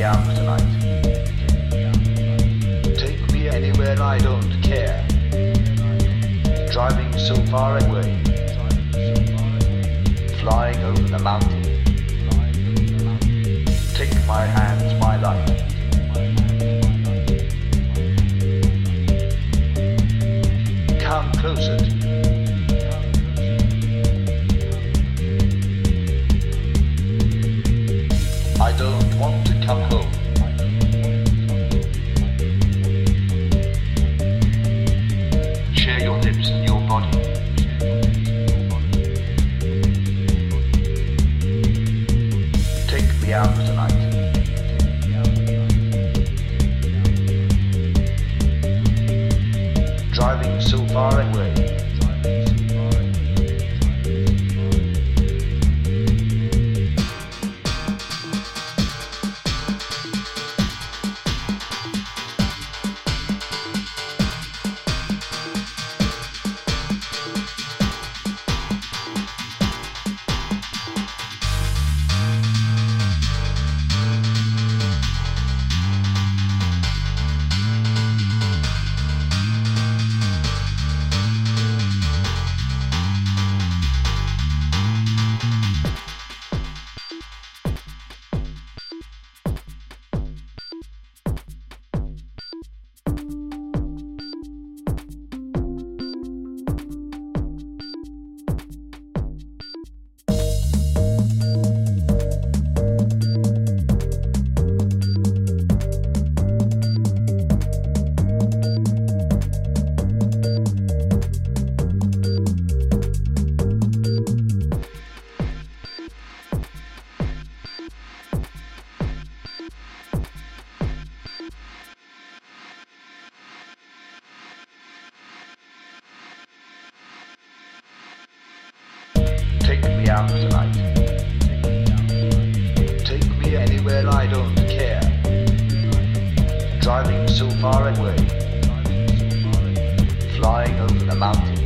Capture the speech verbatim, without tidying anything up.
me out tonight. Take me anywhere I don't care. Driving so far away. Flying over the mountain. Take my hands, my life. Come closer to me. I don't want to come home. Share your lips and your body. Take me out tonight. Driving so far away. Take me out tonight. Take me anywhere I don't care. Driving so far away. Flying over the mountain.